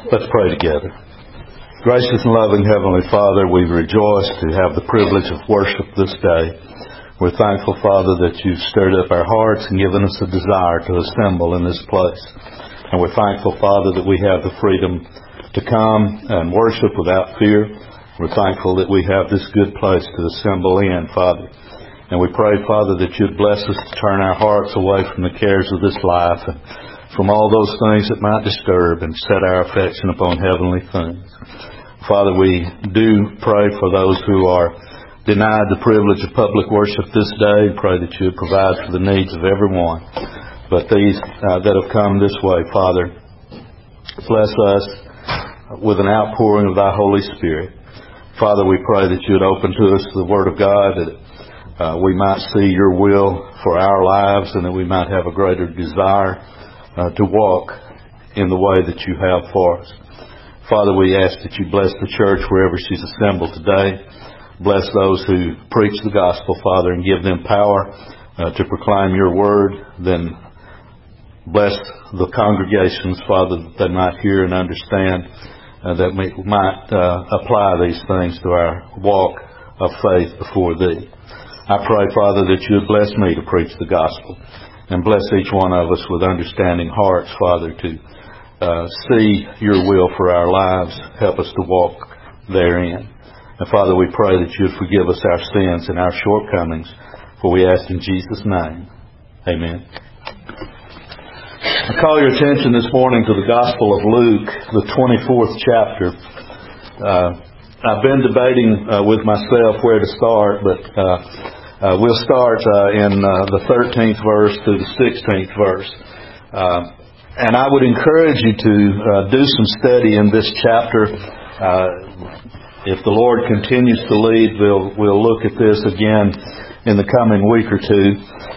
Let's pray together. Gracious and loving Heavenly Father, we rejoice to have the privilege of worship this day. We're thankful, Father, that you've stirred up our hearts and given us a desire to assemble in this place. And we're thankful, Father, that we have the freedom to come and worship without fear. We're thankful that we have this good place to assemble in, Father. And we pray, Father, that you'd bless us to turn our hearts away from the cares of this life and from all those things that might disturb, and set our affection upon heavenly things. Father, we do pray for those who are denied the privilege of public worship this day. Pray that you would provide for the needs of everyone. But these that have come this way, Father, bless us with an outpouring of thy Holy Spirit. Father, we pray that you would open to us the Word of God, that we might see your will for our lives, and that we might have a greater desire to walk in the way that you have for us. Father, we ask that you bless the church wherever she's assembled today. Bless those who preach the gospel, Father, and give them power to proclaim your word. Then bless the congregations, Father, that they might hear and understand, that we might apply these things to our walk of faith before thee. I pray, Father, that you would bless me to preach the gospel. And bless each one of us with understanding hearts, Father, to see your will for our lives. Help us to walk therein. And Father, we pray that you would forgive us our sins and our shortcomings. For we ask in Jesus' name. Amen. I call your attention this morning to the Gospel of Luke, the 24th chapter. I've been debating with myself where to start, but we'll start in the 13th verse to the 16th verse. And I would encourage you to do some study in this chapter. If the Lord continues to lead, we'll look at this again in the coming week or two.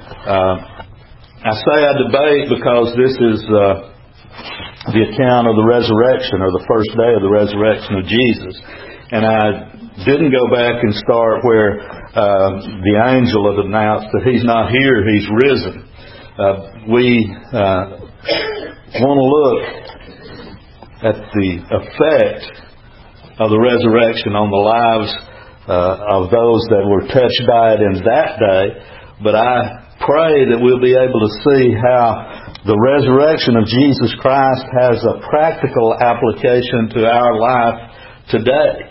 I say I debate because this is the account of the resurrection, or the first day of the resurrection of Jesus. And I didn't go back and start where the angel had announced that he's not here, he's risen. We want to look at the effect of the resurrection on the lives of those that were touched by it in that day. But I pray that we'll be able to see how the resurrection of Jesus Christ has a practical application to our life today.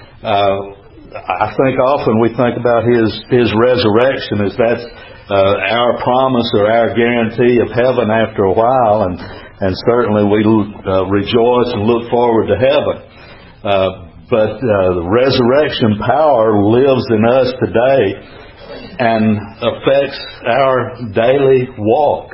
I think often we think about His resurrection as that's our promise or our guarantee of heaven after a while, and certainly we rejoice and look forward to heaven. But the resurrection power lives in us today and affects our daily walk.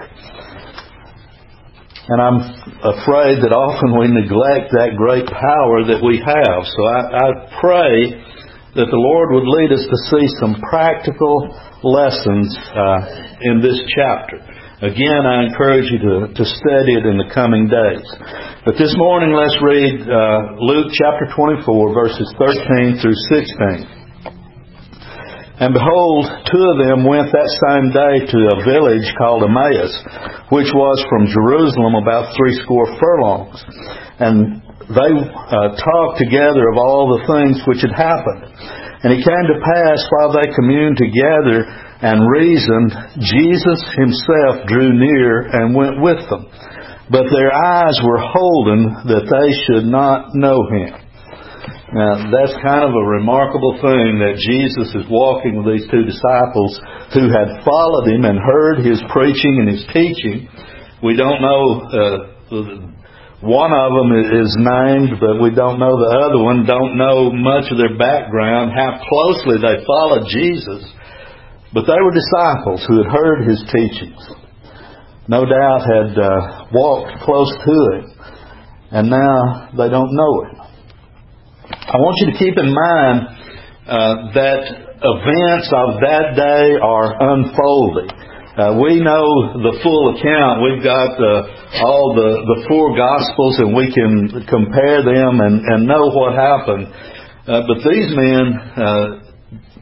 And I'm afraid that often we neglect that great power that we have. So I pray that the Lord would lead us to see some practical lessons in this chapter. Again, I encourage you to study it in the coming days. But this morning, let's read Luke chapter 24, verses 13 through 16. And behold, two of them went that same day to a village called Emmaus, which was from Jerusalem about 80 furlongs. And they talked together of all the things which had happened. And it came to pass, while they communed together and reasoned, Jesus himself drew near and went with them. But their eyes were holden that they should not know him. Now, that's kind of a remarkable thing, that Jesus is walking with these two disciples who had followed him and heard his preaching and his teaching. We don't know, one of them is named, but we don't know the other one, don't know much of their background, how closely they followed Jesus. But they were disciples who had heard his teachings. No doubt had walked close to him, and now they don't know him. I want you to keep in mind that events of that day are unfolding. We know the full account. We've got all the four Gospels, and we can compare them and know what happened. But these men,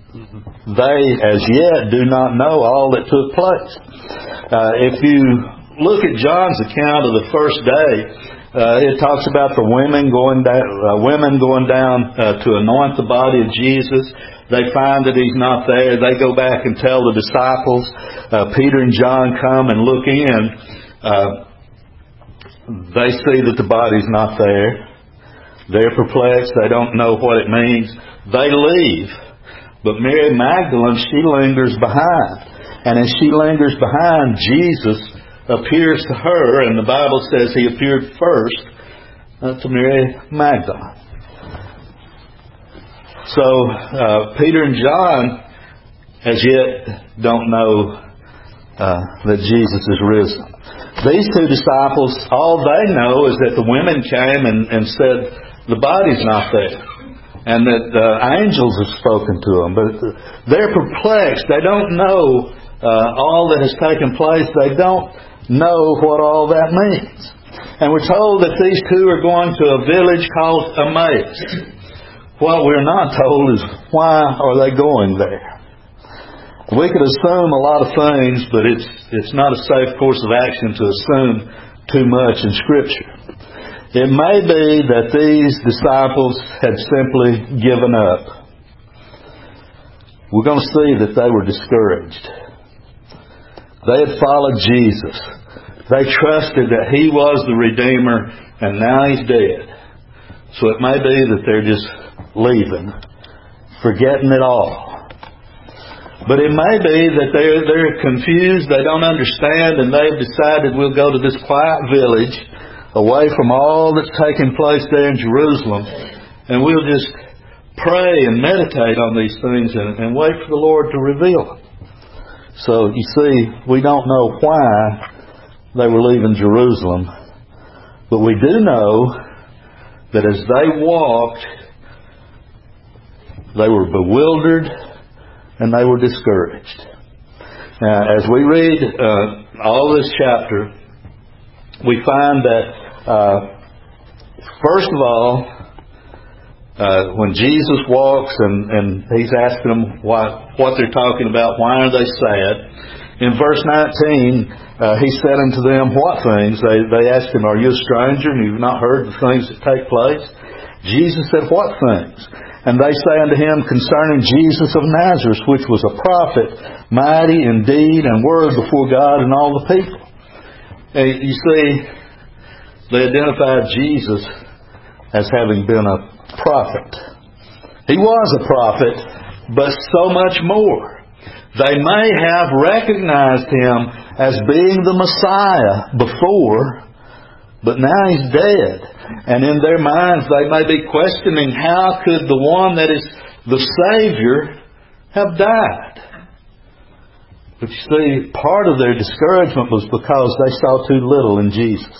they as yet do not know all that took place. If you look at John's account of the first day, it talks about the women going down to anoint the body of Jesus. They find that He's not there. They go back and tell the disciples. Peter and John come and look in. They see that the body's not there. They're perplexed. They don't know what it means. They leave. But Mary Magdalene, she lingers behind. And as she lingers behind, Jesus appears to her, and the Bible says He appeared first to Mary Magdalene. So Peter and John as yet don't know that Jesus is risen. These two disciples, all they know is that the women came and said, the body's not there, and that angels have spoken to them. But they're perplexed. They don't know all that has taken place. They don't know what all that means. And we're told that these two are going to a village called Emmaus. What we're not told is why are they going there. We could assume a lot of things, but it's not a safe course of action to assume too much in Scripture. It may be that these disciples had simply given up. We're going to see that they were discouraged. They had followed Jesus. They trusted that He was the Redeemer, and now He's dead. So it may be that they're just leaving, forgetting it all. But it may be that they're confused, they don't understand, and they've decided we'll go to this quiet village away from all that's taking place there in Jerusalem, and we'll just pray and meditate on these things and wait for the Lord to reveal them. So, you see, we don't know why they were leaving Jerusalem, but we do know that as they walked, they were bewildered and they were discouraged. Now, as we read all this chapter, we find that, first of all, when Jesus walks and He's asking them what they're talking about, why are they sad? In verse 19, He said unto them, what things? They asked Him, are you a stranger and you've not heard the things that take place? Jesus said, what things? And they say unto Him, concerning Jesus of Nazareth, which was a prophet, mighty in deed and word before God and all the people. You see, they identified Jesus as having been a prophet. He was a prophet, but so much more. They may have recognized Him as being the Messiah before, but now He's dead. And in their minds they may be questioning, how could the one that is the Savior have died? But you see, part of their discouragement was because they saw too little in Jesus.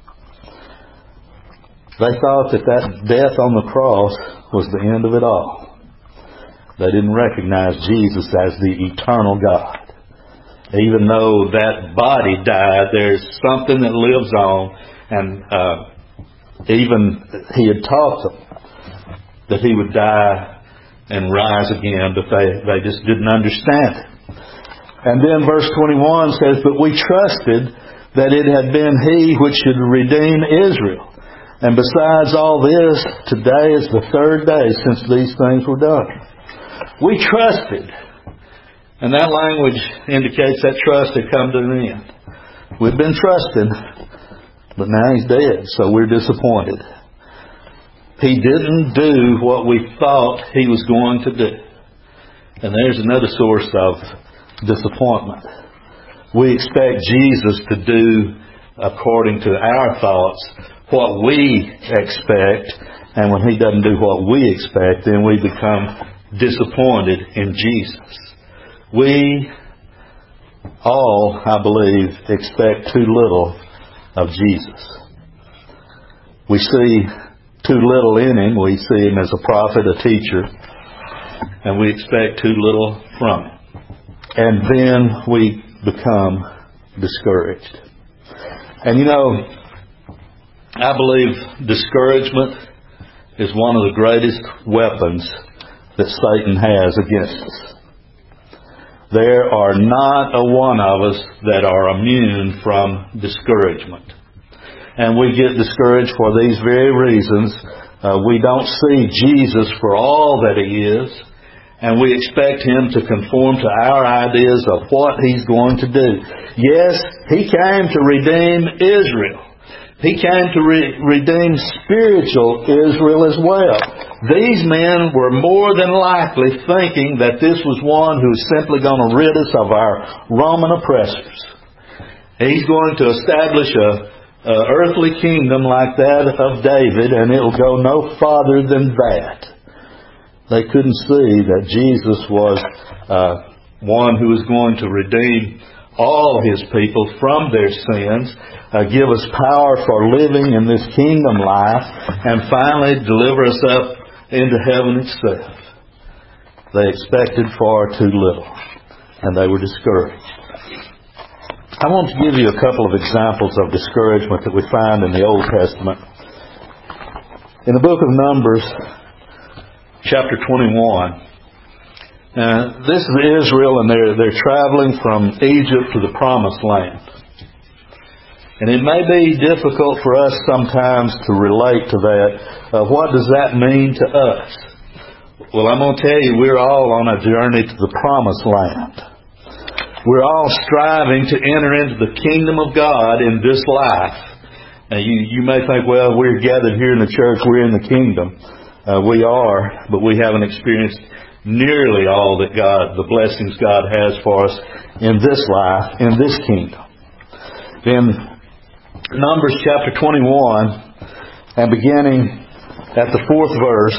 They thought that death on the cross was the end of it all. They didn't recognize Jesus as the eternal God. Even though that body died, there's something that lives on, and even He had taught them that He would die and rise again, but they just didn't understand it. And then verse 21 says, but we trusted that it had been He which should redeem Israel. And besides all this, today is the third day since these things were done. We trusted. And that language indicates that trust had come to an end. We've been trusting, but now He's dead, so we're disappointed. He didn't do what we thought He was going to do. And there's another source of disappointment. We expect Jesus to do according to our thoughts what we expect, and when He doesn't do what we expect, then we become disappointed in Jesus. We all, I believe, expect too little of Jesus. We see too little in Him. We see Him as a prophet, a teacher, and we expect too little from Him. And then we become discouraged. And you know, I believe discouragement is one of the greatest weapons that Satan has against us. there are not a one of us that are immune from discouragement. And we get discouraged for these very reasons. We don't see Jesus for all that He is, and we expect Him to conform to our ideas of what He's going to do. Yes, He came to redeem Israel. He came to redeem spiritual Israel as well. These men were more than likely thinking that this was one who was simply going to rid us of our Roman oppressors. He's going to establish a earthly kingdom like that of David, and it'll go no farther than that. They couldn't see that Jesus was one who was going to redeem all His people from their sins, give us power for living in this kingdom life, and finally deliver us up into heaven itself. They expected far too little, and they were discouraged. I want to give you a couple of examples of discouragement that we find in the Old Testament. In the book of Numbers, chapter 21, this is Israel, and they're traveling from Egypt to the Promised Land. And it may be difficult for us sometimes to relate to that. What does that mean to us? Well, I'm going to tell you, we're all on a journey to the Promised Land. We're all striving to enter into the kingdom of God in this life. Now, you may think, well, we're gathered here in the church, we're in the kingdom. We are, but we haven't experienced nearly all that the blessings God has for us in this life, in this kingdom. In Numbers chapter 21, and beginning at the 4th verse,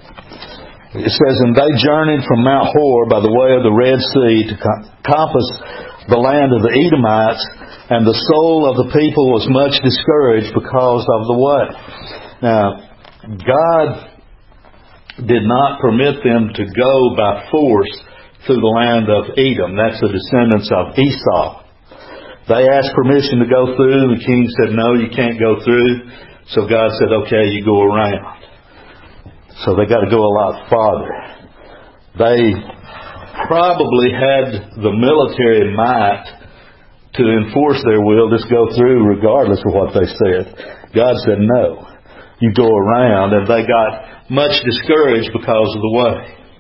it says, "And they journeyed from Mount Hor by the way of the Red Sea to compass the land of the Edomites, and the soul of the people was much discouraged because of the way." Now, God did not permit them to go by force through the land of Edom. That's the descendants of Esau. They asked permission to go through. The king said, "No, you can't go through." So God said, "Okay, you go around." So they got to go a lot farther. They probably had the military might to enforce their will, just go through regardless of what they said. God said, "No, you go around." And they got much discouraged because of the way.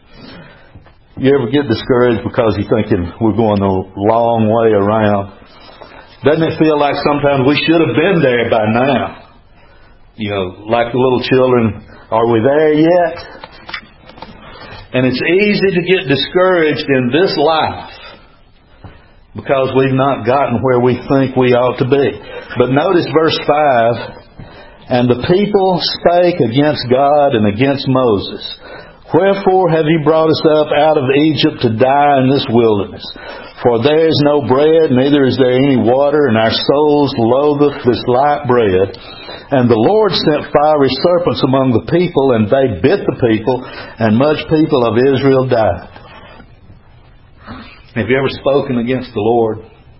You ever get discouraged because you're thinking we're going a long way around? Doesn't it feel like sometimes we should have been there by now? You know, like the little children, are we there yet? And it's easy to get discouraged in this life because we've not gotten where we think we ought to be. But notice verse 5, "And the people spake against God and against Moses. Wherefore have you brought us up out of Egypt to die in this wilderness? For there is no bread, neither is there any water, and our souls loatheth this light bread. And the Lord sent fiery serpents among the people, and they bit the people, and much people of Israel died." Have you ever spoken against the Lord?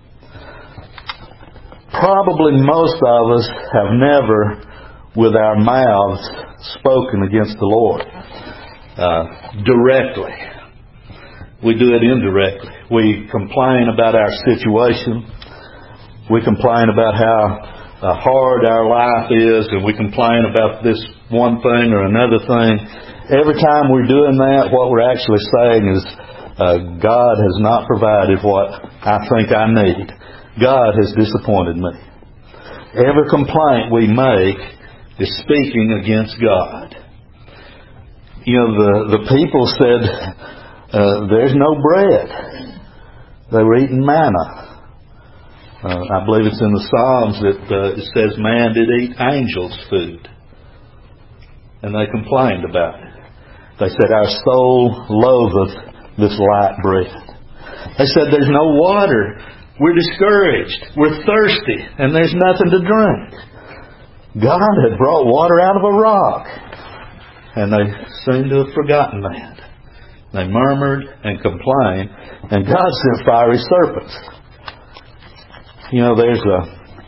Probably most of us have never, with our mouths, spoken against the Lord directly. We do it indirectly. We complain about our situation. We complain about how hard our life is, and we complain about this one thing or another thing. Every time we're doing that, what we're actually saying is, God has not provided what I think I need. God has disappointed me. Every complaint we make is speaking against God. You know, the people said, there's no bread. They were eating manna. I believe it's in the Psalms that it says man did eat angels' food. And they complained about it. They said, our soul loatheth this light bread. They said, there's no water. We're discouraged. We're thirsty. And there's nothing to drink. God had brought water out of a rock. And they seemed to have forgotten that. They murmured and complained. And God sent fiery serpents. You know, there's a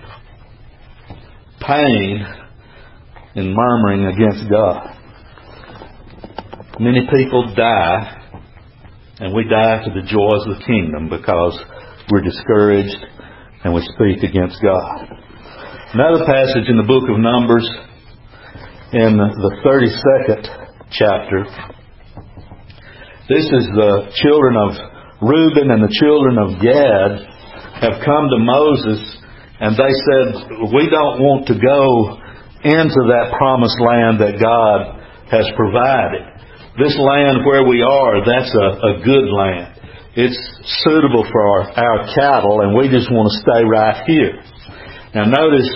pain in murmuring against God. Many people die and we die to the joys of the kingdom because we're discouraged and we speak against God. Another passage in the book of Numbers, in the 32nd chapter, this is the children of Reuben and the children of Gad have come to Moses, and they said, we don't want to go into that promised land that God has provided. This land where we are, that's a good land. It's suitable for our cattle, and we just want to stay right here. Now notice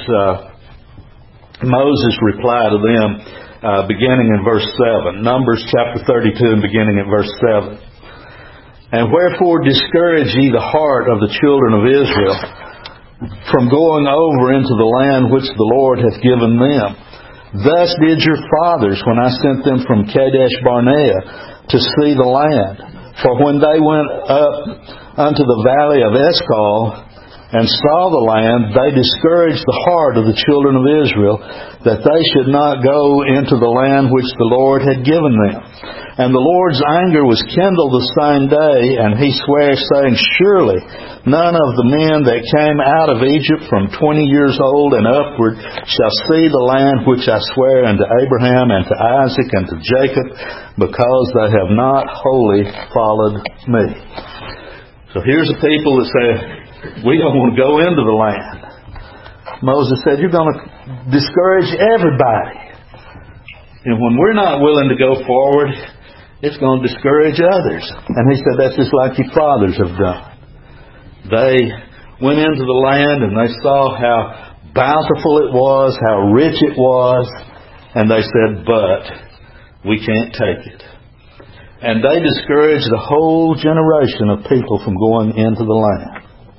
Moses replied to them beginning in verse 7. Numbers chapter 32 and beginning at verse 7. And wherefore discourage ye the heart of the children of Israel from going over into the land which the Lord hath given them. Thus did your fathers when I sent them from Kadesh Barnea to see the land. For when they went up unto the valley of Eshcol and saw the land, they discouraged the heart of the children of Israel, that they should not go into the land which the Lord had given them. And the Lord's anger was kindled the same day, and he sware, saying, surely none of the men that came out of Egypt from 20 years old and upward shall see the land which I swear unto Abraham and to Isaac and to Jacob, because they have not wholly followed me. So here's the people that say, we don't want to go into the land. Moses said, you're going to discourage everybody. And when we're not willing to go forward, it's going to discourage others. And he said, that's just like your fathers have done. They went into the land and they saw how bountiful it was, how rich it was, and they said, but we can't take it. And they discouraged the whole generation of people from going into the land.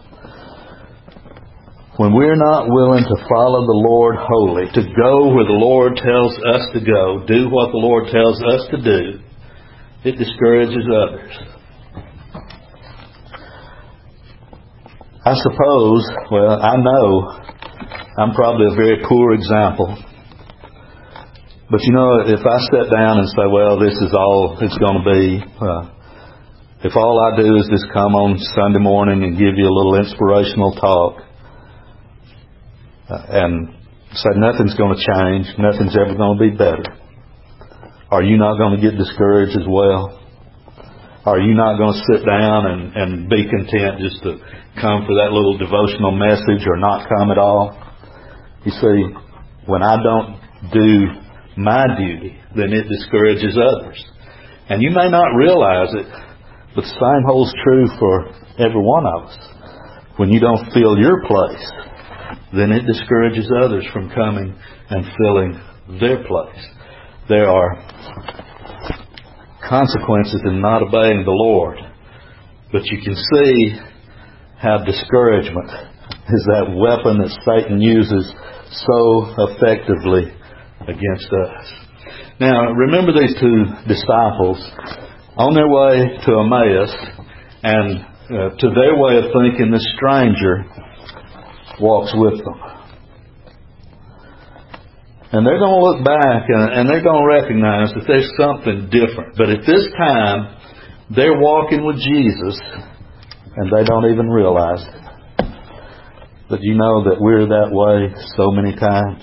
When we're not willing to follow the Lord wholly, to go where the Lord tells us to go, do what the Lord tells us to do, it discourages others. I suppose, well, I know I'm probably a very poor example. But you know, if I sit down and say, well, this is all it's going to be, if all I do is just come on Sunday morning and give you a little inspirational talk, and say nothing's going to change, nothing's ever going to be better, are you not going to get discouraged as well? Are you not going to sit down and be content just to come for that little devotional message or not come at all? You see, when I don't do my duty, then it discourages others. And you may not realize it, but the same holds true for every one of us. When you don't fill your place, then it discourages others from coming and filling their place. There are consequences in not obeying the Lord, but you can see how discouragement is that weapon that Satan uses so effectively against us. Now, remember these two disciples on their way to Emmaus, and to their way of thinking, this stranger walks with them. And they're going to look back and they're going to recognize that there's something different. But at this time, they're walking with Jesus and they don't even realize it. But you know that we're that way so many times.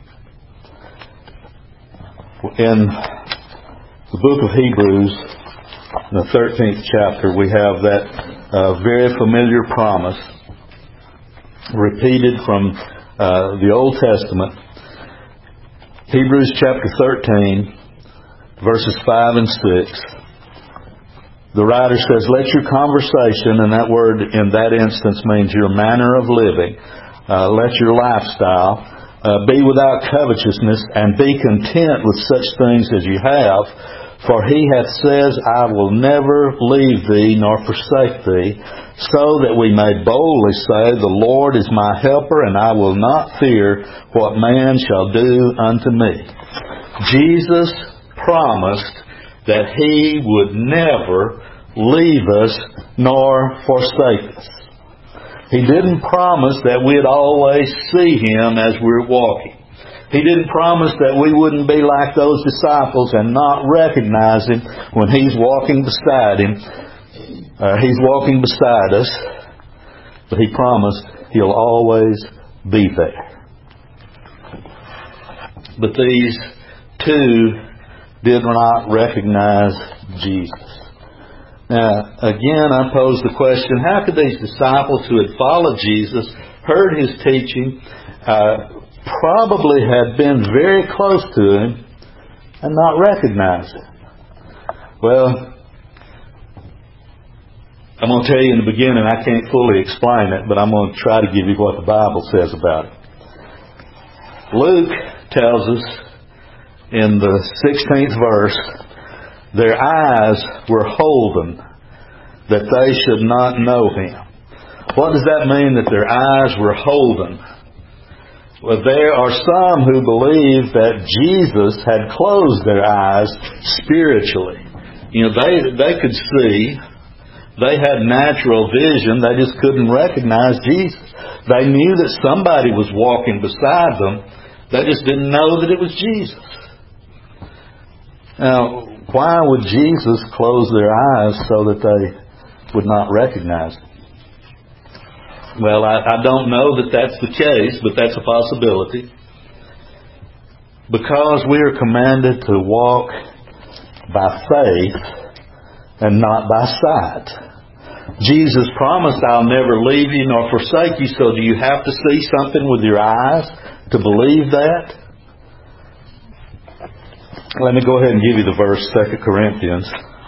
In the book of Hebrews, in the 13th chapter, we have that very familiar promise repeated from the Old Testament. Hebrews chapter 13, verses 5 and 6. The writer says, let your conversation, and that word in that instance means your manner of living, let your lifestyle be without covetousness, and be content with such things as you have. For he hath said, I will never leave thee nor forsake thee, so that we may boldly say, the Lord is my helper, and I will not fear what man shall do unto me. Jesus promised that he would never leave us nor forsake us. He didn't promise that we'd always see him as we're walking. He didn't promise that we wouldn't be like those disciples and not recognize him when he's walking beside him. He's walking beside us, but He promised He'll always be there. But these two did not recognize Jesus. Now, again, I pose the question, how could these disciples who had followed Jesus, heard His teaching, probably had been very close to Him, and not recognize Him? Well, I'm going to tell you in the beginning, I can't fully explain it, but I'm going to try to give you what the Bible says about it. Luke tells us in the 16th verse, their eyes were holden that they should not know Him. What does that mean, that their eyes were holden? Well, there are some who believe that Jesus had closed their eyes spiritually. You know, they could see. They had natural vision. They just couldn't recognize Jesus. They knew that somebody was walking beside them. They just didn't know that it was Jesus. Now, why would Jesus close their eyes so that they would not recognize Him? Well, I don't know that that's the case, but that's a possibility. Because we are commanded to walk by faith and not by sight. Jesus promised, I'll never leave you nor forsake you, so do you have to see something with your eyes to believe that? Let me go ahead and give you the verse, 2 Corinthians.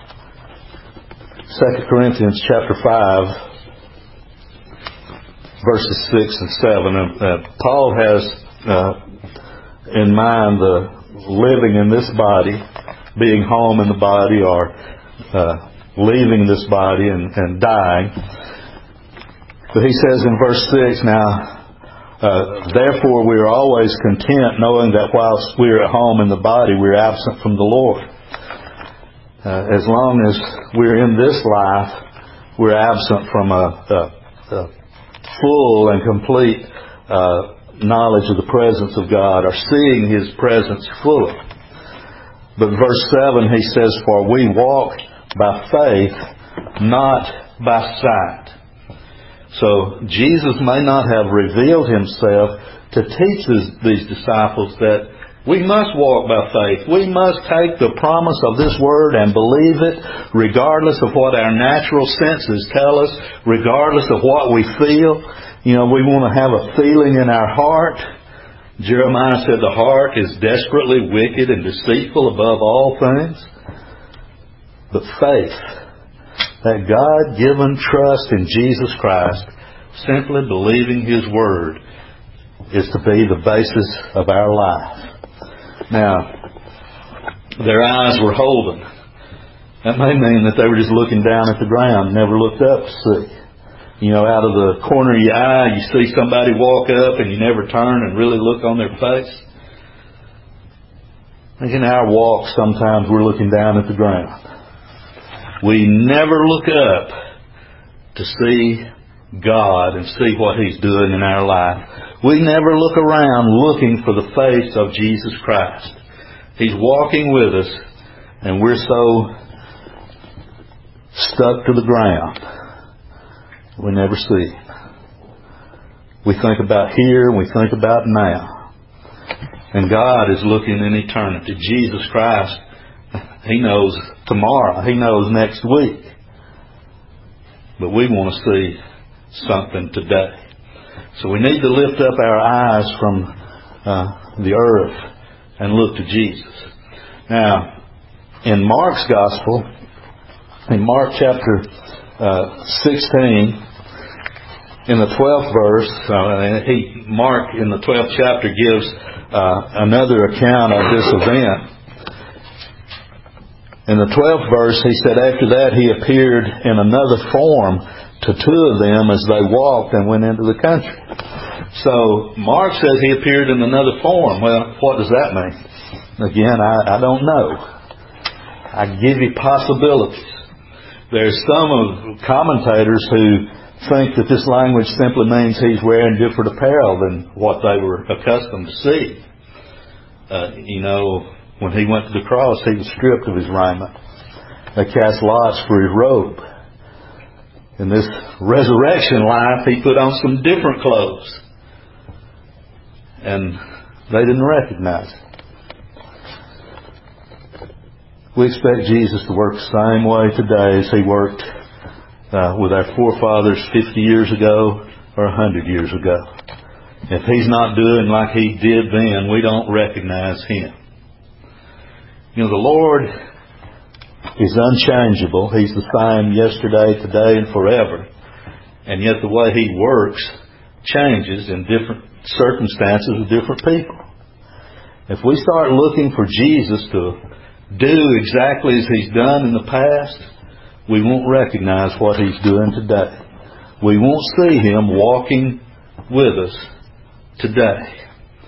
2 Corinthians chapter 5, verses 6 and 7. Paul has in mind the living in this body, being home in the body, or leaving this body and dying. But he says in verse 6, now, therefore we are always content, knowing that whilst we are at home in the body, we are absent from the Lord. As long as we're in this life, we're absent from a full and complete knowledge of the presence of God, or seeing His presence fully. But verse 7, he says, for we walk by faith, not by sight. So Jesus may not have revealed Himself to teach these disciples that we must walk by faith. We must take the promise of this Word and believe it regardless of what our natural senses tell us, regardless of what we feel. You know, we want to have a feeling in our heart. Jeremiah said the heart is desperately wicked and deceitful above all things. But faith, that God-given trust in Jesus Christ, simply believing His Word, is to be the basis of our life. Now, their eyes were holden. That may mean that they were just looking down at the ground, never looked up to see. You know, out of the corner of your eye, you see somebody walk up and you never turn and really look on their face. In our walk, sometimes we're looking down at the ground. We never look up to see God and see what He's doing in our life. We never look around looking for the face of Jesus Christ. He's walking with us, and we're so stuck to the ground, we never see Him. We think about here, and we think about now. And God is looking in eternity. Jesus Christ, He knows tomorrow. He knows next week. But we want to see something today. So we need to lift up our eyes from the earth and look to Jesus. Now, in Mark's Gospel, in Mark chapter 16, in the 12th verse, Mark in the 12th chapter gives another account of this event. In the 12th verse, he said, after that he appeared in another form to two of them as they walked and went into the country. So, Mark says he appeared in another form. Well, what does that mean? Again, I don't know. I give you possibilities. There's some of commentators who think that this language simply means he's wearing different apparel than what they were accustomed to see. When he went to the cross, he was stripped of his raiment. They cast lots for his robe. In this resurrection life, He put on some different clothes. And they didn't recognize Him. We expect Jesus to work the same way today as He worked with our forefathers 50 years ago or 100 years ago. If He's not doing like He did then, we don't recognize Him. You know, the Lord is unchangeable. He's the same yesterday, today, and forever. And yet the way He works changes in different circumstances with different people. If we start looking for Jesus to do exactly as He's done in the past, we won't recognize what He's doing today. We won't see Him walking with us today.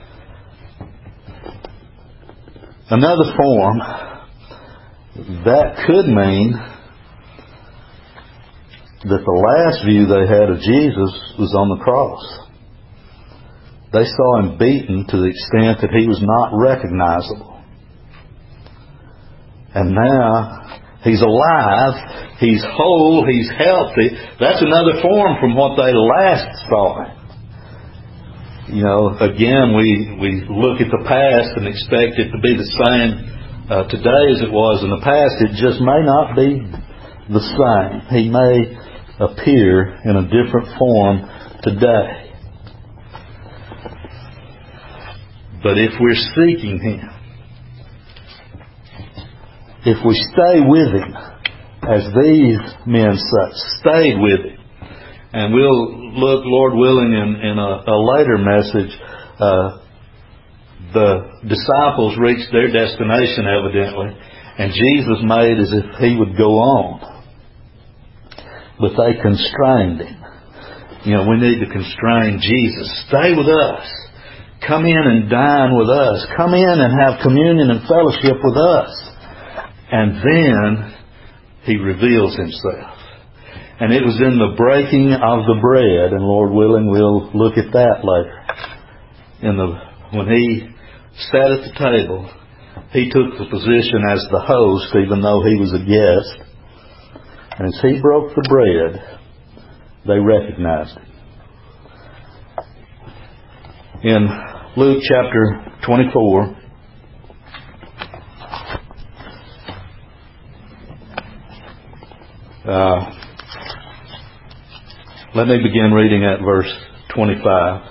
Another form that could mean that the last view they had of Jesus was on the cross. They saw Him beaten to the extent that He was not recognizable. And now He's alive, He's whole, He's healthy. That's another form from what they last saw Him. You know, again, we look at the past and expect it to be the same today as it was in the past. It just may not be the same. He may appear in a different form today. But if we're seeking Him, if we stay with Him, as these men stayed with Him, and we'll look, Lord willing, in a later message, the disciples reached their destination evidently, and Jesus made as if He would go on. But they constrained Him. You know, we need to constrain Jesus. Stay with us. Come in and dine with us. Come in and have communion and fellowship with us. And then He reveals Himself. And it was in the breaking of the bread, and Lord willing, we'll look at that later. When He sat at the table, He took the position as the host, even though He was a guest. And as He broke the bread, they recognized Him. In Luke chapter 24, let me begin reading at verse 25.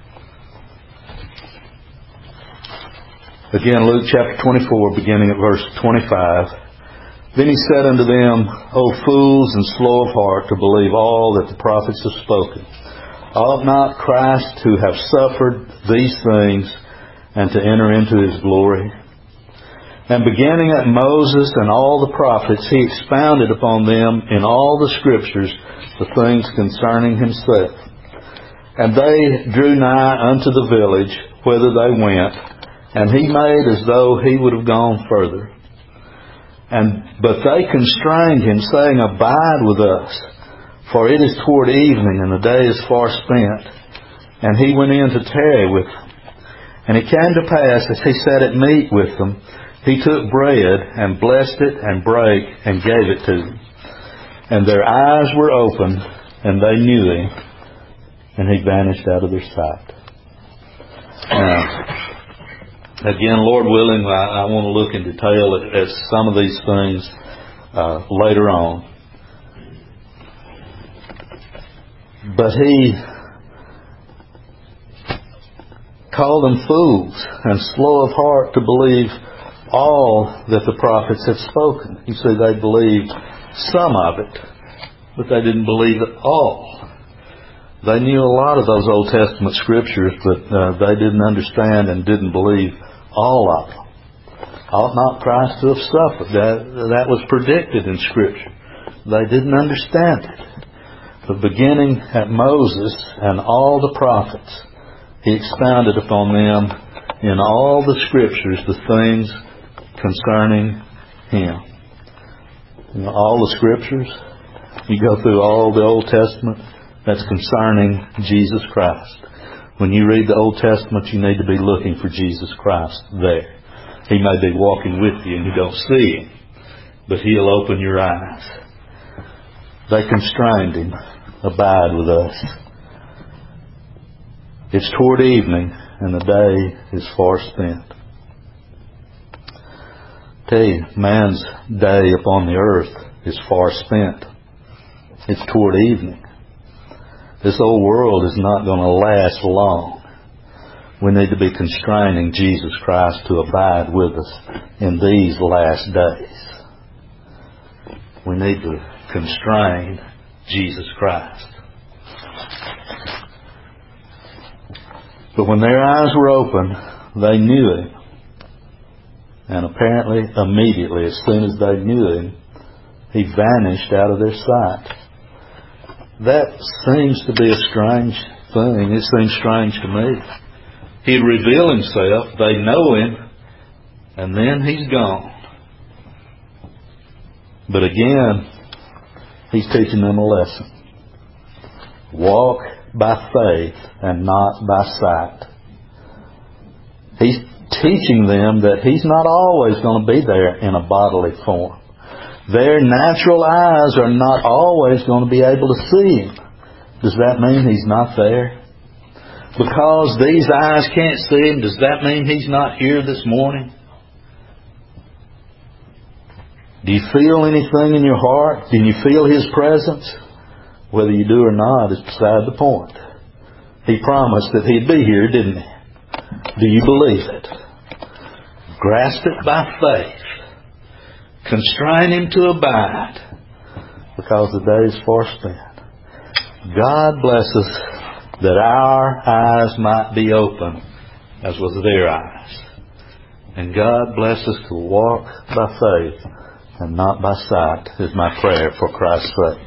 Again, Luke chapter 24, beginning at verse 25. Then He said unto them, O fools and slow of heart to believe all that the prophets have spoken. Ought not Christ to have suffered these things and to enter into His glory? And beginning at Moses and all the prophets, He expounded upon them in all the Scriptures the things concerning Himself. And they drew nigh unto the village whither they went, and He made as though He would have gone further. But they constrained Him, saying, Abide with us, for it is toward evening, and the day is far spent. And He went in to tarry with them. And it came to pass, as He sat at meat with them, He took bread, and blessed it, and brake, and gave it to them. And their eyes were opened, and they knew Him, and He vanished out of their sight. Now, again, Lord willing, I want to look in detail at some of these things later on. But He called them fools and slow of heart to believe all that the prophets had spoken. You see, they believed some of it, but they didn't believe it all. They knew a lot of those Old Testament Scriptures, but they didn't understand and didn't believe all of them. Ought not Christ to have suffered? That was predicted in Scripture. They didn't understand it. But beginning at Moses and all the prophets, He expounded upon them in all the Scriptures the things concerning Him. You know, all the Scriptures, you go through all the Old Testament, that's concerning Jesus Christ. When you read the Old Testament, you need to be looking for Jesus Christ there. He may be walking with you and you don't see Him, but He'll open your eyes. They constrained him. Abide with us. It's toward evening, and the day is far spent. Tell you, man's day upon the earth is far spent. It's toward evening. This old world is not going to last long. We need to be constraining Jesus Christ to abide with us in these last days. We need to constrain Jesus Christ. But when their eyes were open, they knew Him. And apparently, immediately, as soon as they knew Him, He vanished out of their sight. That seems to be a strange thing. It seems strange to me. He'd reveal Himself, they know Him, and then He's gone. But again, He's teaching them a lesson. Walk by faith and not by sight. He's teaching them that He's not always going to be there in a bodily form. Their natural eyes are not always going to be able to see Him. Does that mean He's not there? Because these eyes can't see Him, does that mean He's not here this morning? Do you feel anything in your heart? Can you feel His presence? Whether you do or not is beside the point. He promised that He'd be here, didn't He? Do you believe it? Grasp it by faith. Constrain Him to abide, because the day is far spent. God bless us that our eyes might be open as was their eyes. And God bless us to walk by faith and not by sight is my prayer for Christ's sake.